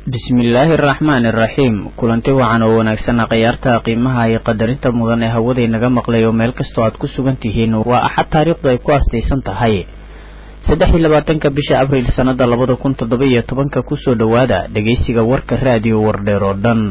bismillaahi araxmaani araxiim kulanti wacan oo wanaagsan khiyaarta qiimaha iyo qadarinta mudan ee hawada inaga maqlay oo meel kastoo aad ku sugan tihiin waa axad taariikhdu ay ku astaysan tahay 23 bisha abriil sanada 2017 kusoo dhawaada dhageysiga warka raadiyo wardheer oo dhan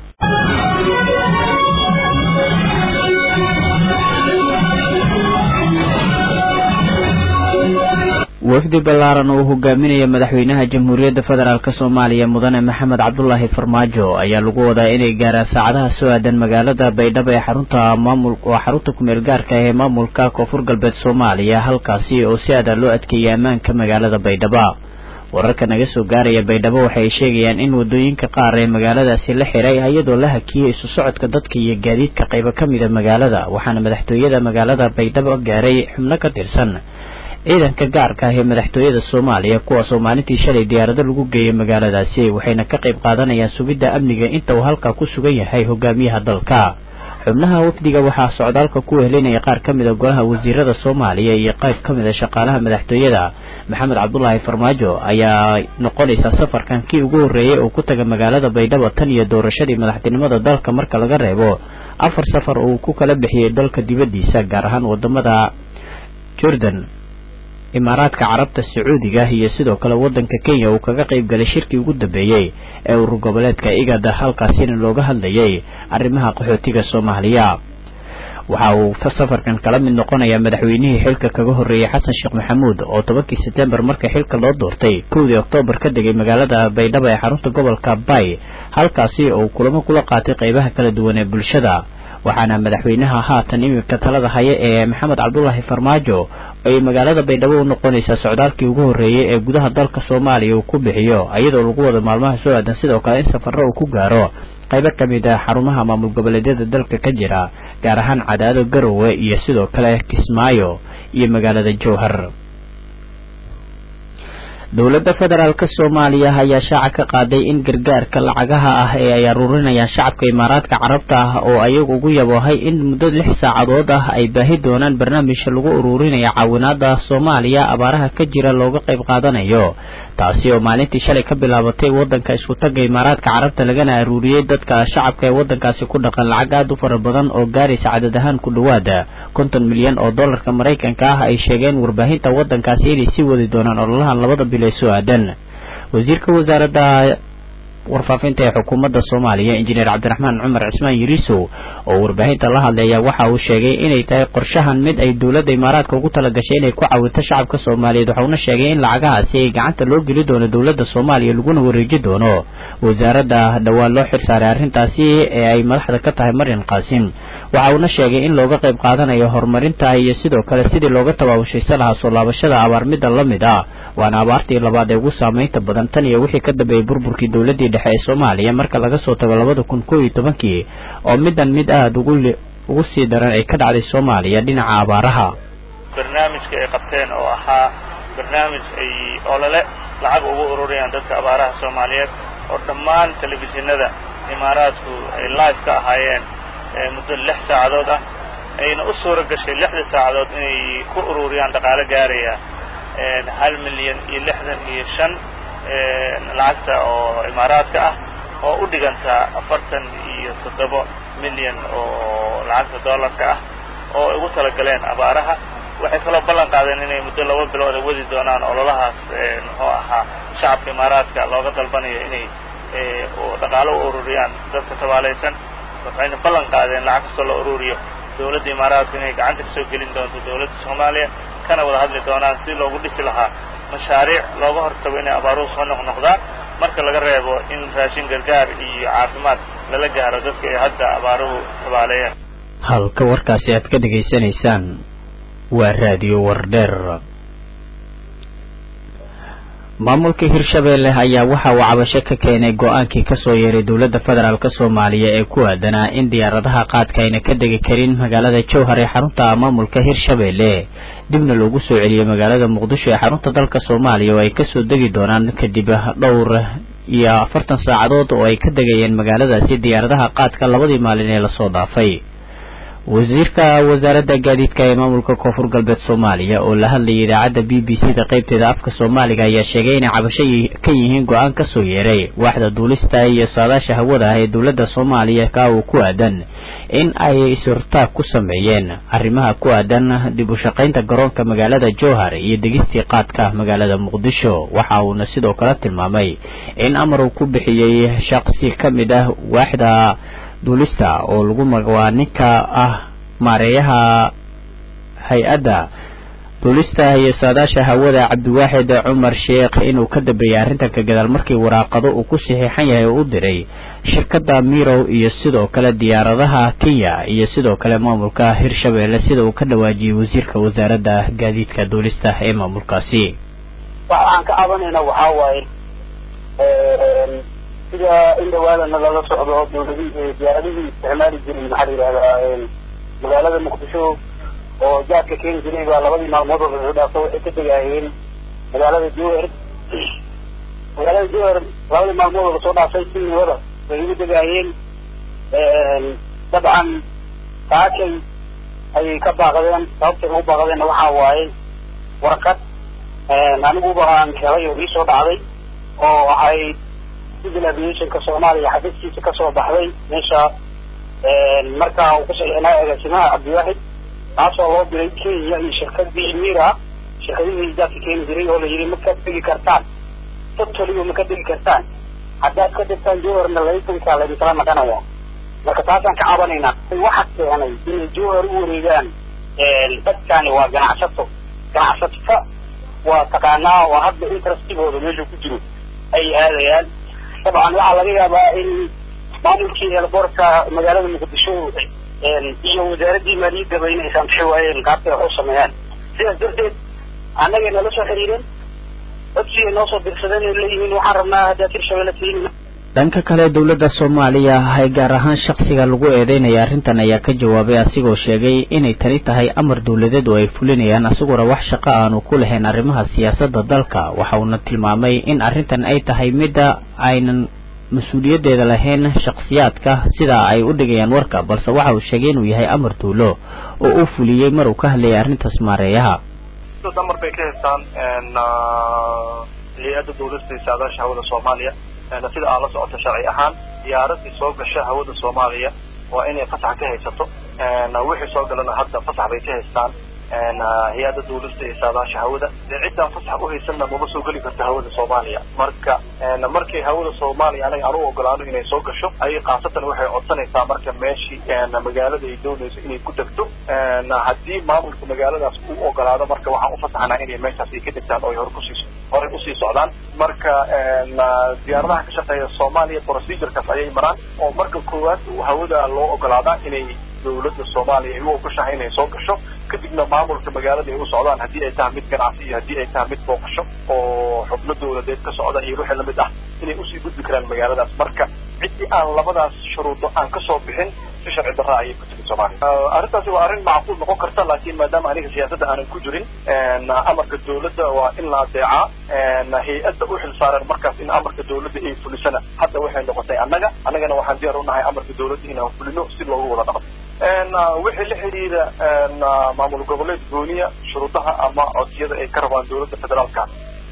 wafdi ballaaran oo hogaaminaya madaxweynaha jamhuuriyadda federaalk Soomaaliya mudane Maxamed Cabdullaahi Farmaajo ayaa lagu wadaa inay gaaraan saacadaha soo aadan magaalada Baydhabo ee xarunta ku meel gaarka ah ee maamulka Koonfur Galbeed Soomaaliya halkaasi oo si aad loo adkeeyay ammaanka magaalada Baydhabo wararka naga soo gaaraya Baydhabo waxay sheegayaan in wadooyinka qaar ee magaaladaasi la xiray iyadoo la hakiyay isu socodka dadka iyo gaadiidka qayb ka mid ah magaalada waxaana madaxtooyada magaalada Baydhabo gaaray xubno ka tirsan ciidanka gaarka ah ee madaxtooyada Soomaaliya kuwaas oo maalintii shalay diyaarado lagu geeyay magaaladaasi waxayna ka qayb qaadanayaan sugidda amniga inta uu halka ku sugan yahay hogaamiyaha dalka xubnaha wafdiga waxaa socdaalka ku wehelinaya qaar ka mid ah golaha wasiirada Soomaaliya iyo qayb ka mid ah shaqaalaha madaxtooyada Maxamed Cabdullaahi Farmaajo ayaa noqonaysa safarkan kii ugu horeeyay oo ku taga magaalada Baydhabo tan iyo doorashadii madaxtinimada dalka marka laga reebo afar safar oo ku kala bixiyay dalka dibadiisa gaar ahaan wadamada Jordan Imaaraadka Carabta Sacuudiga iyo sidoo kale wadanka Kenya uu kaga qayb galay shirkii ugu dambeeyay ee urur goboleedka IGAD halkaasina looga hadlayay arrimaha qaxootiga Soomaaliya waxa uu safarkan kala mid noqonaya madaxweynihii xilka kaga horeeyay Xasan Sheekh Maxamuud oo 10 September markii xilka loo doortay 2 October ka degay magaalada Baydhabo ee xarunta gobolka Bay halkaasi oo kulamo kula qaatay qaybaha kala duwan ee bulshada waxaana madaxweynaha haatan imika talada haya ee Maxamed Cabdullaahi Farmaajo ay magaalada Baydhabo u noqonaysa socdaalkii ugu horeeyay ee gudaha dalka Soomaaliya uu ku bixiyo iyadoo lagu wada maalmaha soo aadan sidoo kale in safarro uu ku gaaro qaybo ka mid ah xarumaha maamul goboleedyada dalka ka jira gaar ahaan Cadaado Garowe iyo sidoo kale Kismaayo iyo magaalada Jowhar dowladda federaalka Soomaaliya ayaa shaaca ka qaaday in gargaarka lacagaha ah ee ay aruurinayaan shacabka Imaaraadka Carabta ah oo ayagu ugu yaboohay in muddo 6 saacadood ah ay baahi doonaan barnaamijka lagu uruurinayo caawinaada Soomaaliya abaaraha ka jira looga qayb qaadanayo taasi oo maalintii shalay ka bilaabatay wadanka isku taga Imaaraadka Carabta lagana aruuriyay dadka shacabka ee wadankaasi ku dhaqan lacag aad u fara badan oo gaaraysa cadad ahaan ku dhawaada 50 milyan oo dollarka Mareykanka ah ay sheegeen warbaahinta wadankaasi inay si wadi doonaan ololahan labada سؤادن وزير وزارة warfaafinta ee xukuumadda Soomaaliya injineer Cabdiraxmaan Cumar Cismaan Yiriso oo warbaahinta la hadlaya waxa uu sheegay inay tahay qorshahan mid ay dawladda Imaaraadka ugu talagashay inay ku caawinto shacabka Soomaaliyeed waxa uu sheegay in lacagahaasi ay gacanta loo geli doono dawladda Soomaaliya laguna wareejin doono wasaaradda dhawaan loo xilsaaray arrintaasi ee ay madaxda ka tahay Marin Qaasim waxa uu sheegay in looga qayb qaadanayo horumarinta iyo sidoo kale sidii looga tabaabushay lahaa soo laabashada abaarmida la mid ah waana abaartii labaad ee ugu saameynta badan tan iyo wixii ka dambeeyay burburkii dawladda dhexe Soomaaliya marka laga soo tago 2011 oo mid aad ugu sii daran ay ka dhacday Soomaaliya dhinaca abaaraha barnaamijka ay qabteen oo ahaa barnaamij ay olole lacag ugu ururiyaan dadka abaaraha Soomaaliyeed oo dhammaan telefishinada Imaaraadku ay live ka ahaayeen muddo 6 saacadood ah ayna u suura gashay 6 saacadood inay ku ururiyaan dhaqaale gaaraya 1 milyan iyo 65 lacagta oo Imaaraadka ah oo u dhiganta 47 milyan oo lacagta dollarka ah oo ugu tala galeen abaaraha waxay kala ballan qaadeen inay muddo 2 bilood wadi doonaan ololahaas oo ahaa shacabka Imaaraadka looga dalbanayo inay dhaqaale u ururiyaan dadka tabaalaysan waxayna ballan qaadeen lacag soo la ururiyo dawladda Imaaraadka inay gacanta ka soo gelin doonto dawladda Soomaaliya kana wada hadli doonaan si loogu dhisi lahaa mashaariic looga hortago inay abaaruhu soo noqnoqdaan marka laga reebo in raashin gargaar iyo caafimaad lala gaaro dadka ay hadda abaaruhu tabaaleeyeen halka warkaasi aad ka dhageysanaysaan waa raadiyo wardheer maamulka Hirshabeelle ayaa waxa uu cabasho ka keenay go'aankii ka soo yeeray dawladda federaalka Soomaaliya ee ku aadanaa in diyaaradaha qaadka ayna ka degi karin magaalada Jowhar ee xarunta maamulka Hirshabeelle dibna loogu soo celiyay magaalada Muqdisho ee xarunta dalka Soomaaliya oo ay ka soo degi doonaan kadib dhowr iyo 40 saacadood oo ay ka degayeen magaaladaasi diyaaradaha qaadka labadii maalin ee la soo dhaafay wasiirka wasaaradda gaadiidka ee maamulka koonfur galbeed Soomaaliya oo la hadlayay idaacadda BBC-da qaybteeda afka Soomaaliga ayaa sheegay in cabasho ka yihiin go'aan ka soo yeeray waaxda duulista iyo saadaasha hawada ee dawladda Soomaaliya ka uu ku aadan in ay surtaag ku sameeyeen arrimaha ku aadan dib u shaqaynta garoonka magaalada Jowhar iyo degistii qaadka magaalada Muqdisho waxa uu sidoo kale tilmaamay in amar uu ku bixiyay shaqsi kamid ah waaxda duulista oo lagu magacaabo ninka ah maareeyaha hay-adda duulista iyo saadaasha hawada Cabdiwaaxid Cumar Sheekh inuu ka dambeeyay arrintan ka gadaal markii waraaqado uu ku saxiixan yahay oo u diray shirkadda Miro iyo sidoo kale diyaaradaha Kenya iyo sidoo kale maamulka Hirshabeelle sida uu ka dhawaajiyay wasiirka wasaaradda gaadiidka duulista ee maamulkaasi. waxaan ka cabanayna waxa waaye sida in dawladana laga socdo diyaaradihii isticmaali jiray maxaa la yiraahdaa magaalada Muqdisho oo jaadka keeni jiray baa labadii maalmood oo la dhaafay waxay ka tagayeen magaalada Jowhar labadii maalmood oo soo dhaafay si wada ay ugu tagayeen dabcan taakay ay ka baaqadeen sababta ugu baaqadeen waxa waaye warqad anigu baan helay oo soo dhacday oo ay civil aviation-ka Soomaaliya xafiiskiisa ka soo baxday meesha markaa uu ku saxiixnaa agaasimaha Cabdiwaaxid taasoo loo diray Kenya iyo shirkadii Mira shirkadii jaadka keeni jiray oo la yiri ma ka tegi kartaan totally ma ka tegi kartaan haddaad ka tagtaan Jowharna laysanka la kala maqanaya marka taasaan ka cabanayna waxa keenay in Jowhar u wareegaan dadkani waa ganacsato waa taqaanaa waa hadda interest-gooda meesha ku jiro ay aadayaan طبعا waxa laga yaabaa in maamulkii airportka magaalada Muqdisho iyo wasaaradda maaliyadda ay inaysan xawaayeen qaabka ay u sameeyaan sidaas darteed anaga nala soo xiriireen dadkii noo soo dirsadeen leeyihiin waxaan rabnaa hadda Hirshabeelle keenina dhanka kale dawladda Soomaaliya ay gaar ahaan shakhsiga lagu eedeynaya arrintan ayaa ka jawaabay asigoo sheegay inay tani tahay amar dawladeed oo ay fulinayaan asagoo wax shaqo aan ku lahayn arrimaha siyaasadda dalka waxa uu tilmaamay in arrintan ay tahay mid aynan mas'uuliyadeeda lahayn shakhsiyaadka sida ay u dhigayaan warka balse waxa uu sheegay inuu yahay amar dawlo oo uu fuliyay mar uu ka hadlayay arrintaas maareeyaha damar bay ka heestaan hay'adda dawladda saadaasha hawada Soomaaliya sida aan la socoto sharci ahaan diyaaradii soo gashay hawada Soomaaliya waa inay fasax ka haysato wixii soo galana hadda fasax bay ka haystaan hay'adda dawladda ee saadaasha hawada cidda fasax u haysanna ma soo gali karto hawada Soomaaliya marka markii hawada Soomaaliya anaga aan u ogolaano inay soo gasho ay qaasatan waxay codsanaysaa marka meeshii magaalada ay doonayso inay ku tagto haddii maamulka magaaladaas uu ogolaado marka waxaan u fasaxnaa inay meeshaas ay ka tagtaan oo ay hore u sii socdaan marka diyaaradaha ka shaqeeya Soomaaliya procedure-kaas ayay maraan oo marka koowaad hawada loo ogolaadaa inay dawladda Soomaaliya ay u ogoshahay inay soo gasho kadibna maamulka magaalada ay u socdaan haddii ay tahay mid ganacsi iyo haddii ay tahay mid booqasho oo xubno dawladeed ka socda iyo wixii lamid ah inay u sii gudbi karaan magaaladaas marka cidii aan labadaas shuruudo aan ka soo bixin si sharci darro ayay ku tagi Soomaaliya arrintaasi waa arrin macquul noqon karta laakiin maadaama aniga siyaasadda aanan ku jirin amarka dawladda waa in la adeecaa hay'adda u xilsaaran markaas in amarka dawladda ay fulisana hadda waxay noqotay annagana waxaan diyaar u nahay amarka dawladda inaan fulino si loogu wada dhaqmo wixii la xiriira maamul goboleed gooniya shuruudaha ama codsiyada ay ka rabaan dawladda federaalka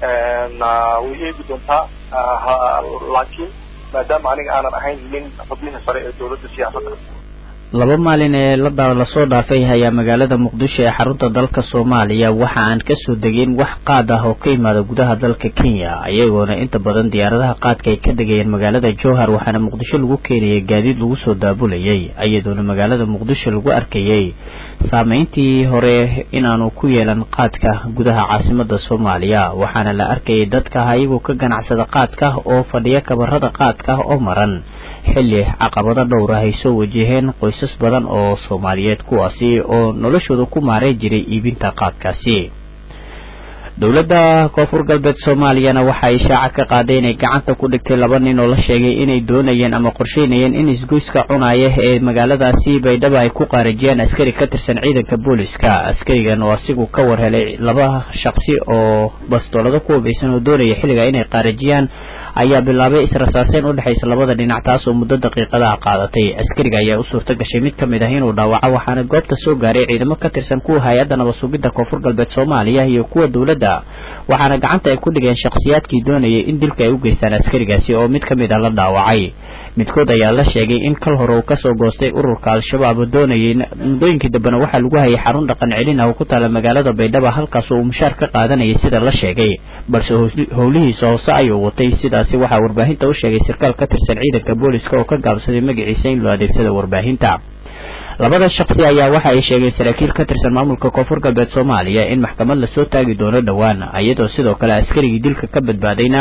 way eegi doontaa laakiin maadaama aniga aanan ahayn nin xubnihi sare ee dawladda siyaasadda laba maalin ee la soo dhaafay ayaa magaalada Muqdisho ee xarunta dalka Soomaaliya waxa aan ka soo degeen wax qaad ah oo ka yimaada gudaha dalka Kenya ayagoona inta badan diyaaradaha qaadka ay ka degayeen magaalada Jowhar waxaana Muqdisho lagu keeniyay gaadiid lagu soo daabulayay ayadoona magaalada Muqdisho lagu arkayay saameyntii hore inaanu ku yeelan qaadka gudaha caasimadda Soomaaliya waxaana la arkayay dadka ayagu ka ganacsada qaadka oo fadhiya kabarada qaadka oo maran xilli caqabado dhowr ah ay soo wajaheen qoysas badan oo Soomaaliyeed kuwaasi oo noloshooda ku maareey jiray iibinta qaadkaasi dowladda koonfur galbeed Soomaaliyana waxa ay shaaca ka qaaday inay gacanta ku dhigtay laba nin oo la sheegay inay doonayeen ama qorsheynayeen in isgoyska cunaya ee magaaladaasi Baydhabo ay ku qaarajiyaan askari ka tirsan ciidanka booliska askarigan oo asigu ka warhelay laba shakhsi oo bastoolada ku hubeysan oo doonaya xilliga inay qaarajiyaan ayaa bilaabay israasaaseen u dhaxaysa labada dhinac taas oo muddo daqiiqada qaadatay askariga ayaa u suurta gashay mid kamid ah inuu dhaawaco waxaana goobta soo gaaray ciidamo ka tirsan kuwa hay'adda nabad sugidda koonfur galbeed Soomaaliya iyo kuwa dowladda waxaana gacanta ay ku dhigeen shakhsiyaadkii doonayay in dilka ay u geystaan askarigaasi oo mid kamid ah la dhaawacay midkood ayaa la sheegay in kal hore uu ka soo goostay ururka al-shabaab oo doonayay mudooyinkii dambena waxaa lagu hayay xarun dhaqan celin ah oo ku taala magaalada Baydhabo halkaas oo uu mushaar ka qaadanayay sida la sheegay balse howlihiisa hoose ayuu watay sidaasi waxaa warbaahinta u sheegay sarkaal ka tirsan ciidanka booliska oo ka gaabsaday magaciisa in loo adeegsado warbaahinta labada shakhsi ayaa waxa ay sheegeen saraakiil ka tirsan maamulka koonfur galbeed Soomaaliya in maxkamad la soo taagi doono dhawaan iyadoo sidoo kale askarigii dilka ka badbaadayna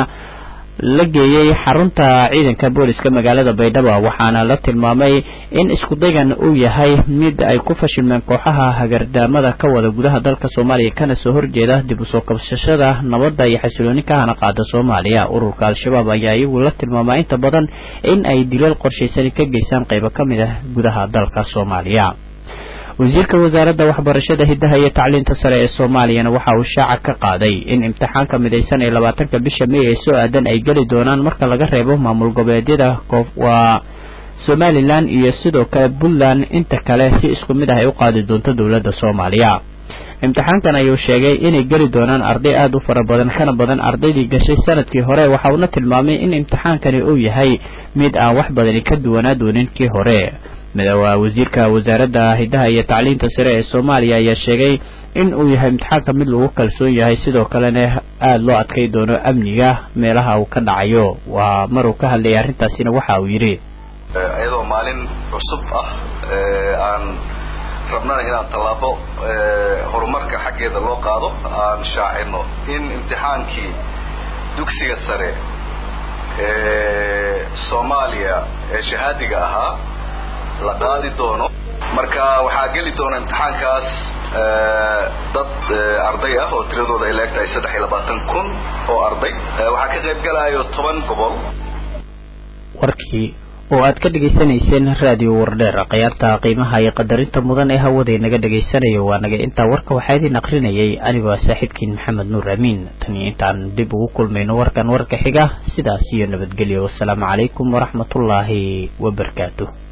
la geeyay xarunta ciidanka booliska magaalada Baydhabo waxaana la tilmaamay in isku dayan uu yahay mid ay ku fashilmeen kooxaha hagardaamada ka wada gudaha dalka Soomaaliya kana soo horjeeda dib u soo kabsashada nabadda iyo xasilooni ka hana qaada Soomaaliya ururka al-shabaab ayaa iyagu la tilmaamay inta badan in ay dilal qorsheysan ka geystaan qaybo kamid ah gudaha dalka Soomaaliya wasiirka wasaaradda waxbarashada hidaha iyo tacliinta sare ee Soomaaliya waxa uu shaaca ka qaaday in imtixaanka midaysan ee 20ka bisha May ee soo aadan ay gali doonaan marka laga reebo maamul goboleedyada waa Somaliland iyo sidoo kale Puntland inta kale si isku mid ah ay u qaadi doonto dowladda Soomaaliya imtixaankan ayuu sheegay inay gali doonaan arday aad u fara badan kana badan ardaydii gashay sanadkii hore waxa uu tilmaamay in imtixaankani uu yahay mid aan wax badan ka duwanaa doonin kii hore wasiirka wasaaradda hidaha iyo tacliinta sare ee Soomaaliya ayaa sheegay in uu yahay imtixaanka mid lagu kalsoon yahay sidoo kalena aad loo adkay doono amniga meelaha uu ka dhacayo waa maruu ka hadlay arintaasina waxa uu yiri ayadoo maalin cusub ah aan rabnaa inaan talaabo horumarka xageeda loo qaado aan shaacino in imtixaankii dugsiga sare Soomaaliya ee shahaadiga ahaa la qaadi doono marka waxaa gali doona imtixaankaas dad arday ah oo tiradooda ay leegtahay 23,000 oo arday waxaa ka qayb galayo 10 gobol warkii oo aad ka dhageysanayseen raadiyo wardheer qiyaarta qiimaha iyo qadarinta mudan ee hawada inaga dhageysanayo waa naga inta warka waxaa idin aqrinayay anigoo saaxiibkiin Maxamed Nuur Amiin tan intaan dib ugu kulmayno warka xiga sidaas iyo nabadgelyo wassalaamu calaykum waraxmatullaahi wabarakaatuh